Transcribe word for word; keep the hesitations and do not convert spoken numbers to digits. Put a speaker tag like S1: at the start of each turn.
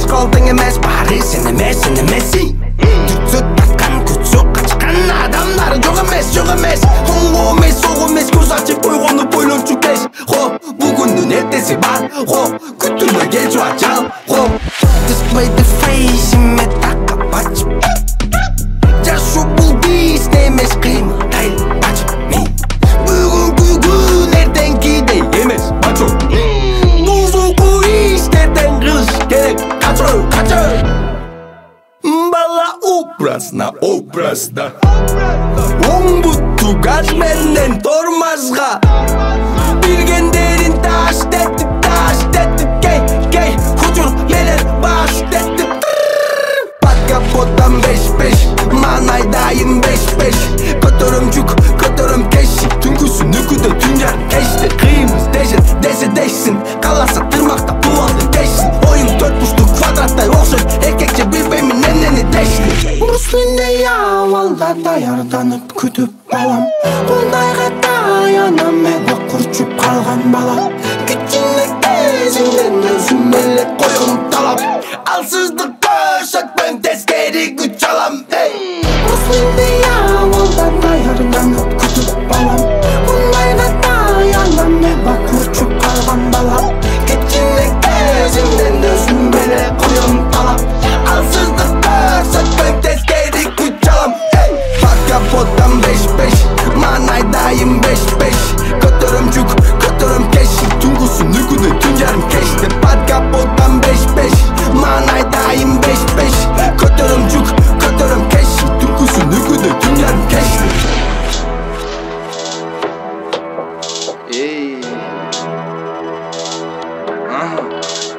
S1: қалдың емес, бары сен емес, сен емес. Түтсі тартқан, күт соққа шыққан адамдар жоқ емес, жоқ емес. Оңғы емес, соқ емес, көз ашып қойғаны бойлончу кеш. Хо, бүгіннің ертесі бар, хо, күттірме кел жуачал, хо. Display the face, име таққа бачып. Жашу бұл бейс, немес қимылдай бачып ми. Бүгінгі күн ертең кейде емес, бачу. Бұзуқы иштерден қылыш керек, қачу, қачу. Бала образна, образна. Оң бұтту газ менен тормазға. Білгендерін таш тетіп, таш тетіп. Кей, кей, хучур менен баш тетіп. Под капотам беш-беш, манайдайын беш-беш. Көтерім жүк, көтерім кеші. Түнгісін үкіді түнжар кешті. Қиымыз дешін, десе дешсін. Қаласа тұрмақта туалды дешсін. Ойын төрт бұшты квадраттай оқшыр. Еркекше білбеймін ненені дешсін. Ұрысындай авалда даярданып күтіп балам. Ондайға таянам еді құрчып қалған бала. Күтчіңі кезіңден өзім елек қойғым талап. Алсыздық көшетпен тескері күч алам. Ұрысындай авалда даярданып күтіп балам. Ондайға таянам еді құрчып қалған бала. Күтчіңі кезіңден өзім елек қойғым талап. Алсыздық көшетпен тескері күч алам. Под капотам беш-беш, манайдайым беш-беш. Көтерім жүк, көтерім кеші. Түнгісін үкіді түн жарым кешті. Под капотам беш-беш, манайдайым беш-беш. Көтерім жүк, көтерім кеші. Түнгісін үкіді түн жарым кешті.
S2: Ей, ага.